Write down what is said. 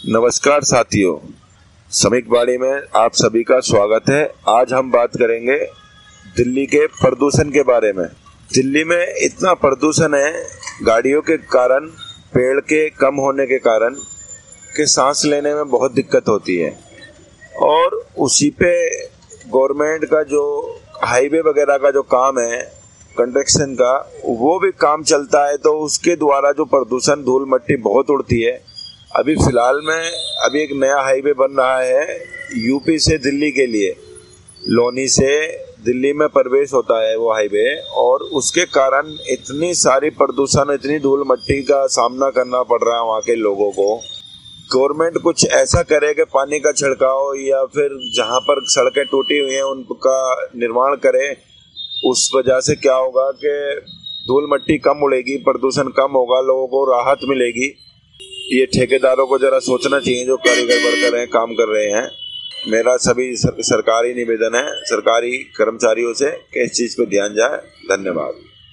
नमस्कार साथियों, समीक वाणी में आप सभी का स्वागत है। आज हम बात करेंगे दिल्ली के प्रदूषण के बारे में। दिल्ली में इतना प्रदूषण है गाड़ियों के कारण, पेड़ के कम होने के कारण कि सांस लेने में बहुत दिक्कत होती है। और उसी पे गवर्नमेंट का जो हाईवे वगैरह का जो काम है कंस्ट्रक्शन का, वो भी काम चलता है, तो उसके द्वारा जो प्रदूषण धूल मट्टी बहुत उड़ती है। अभी फिलहाल में एक नया हाईवे बन रहा है यूपी से दिल्ली के लिए, लोनी से दिल्ली में प्रवेश होता है वो हाईवे, और उसके कारण इतनी सारी प्रदूषण, इतनी धूल मट्टी का सामना करना पड़ रहा है वहाँ के लोगों को। गवर्नमेंट कुछ ऐसा करे कि पानी का छिड़काव या फिर जहाँ पर सड़कें टूटी हुई हैं उनका निर्माण करे। उस वजह से क्या होगा कि धूल मट्टी कम उड़ेगी, प्रदूषण कम होगा, लोगों को राहत मिलेगी। ये ठेकेदारों को जरा सोचना चाहिए जो कारीगर वर्कर हैं, काम कर रहे हैं। मेरा सभी सरकारी निवेदन है सरकारी कर्मचारियों से कि इस चीज़ पे ध्यान जाए। धन्यवाद।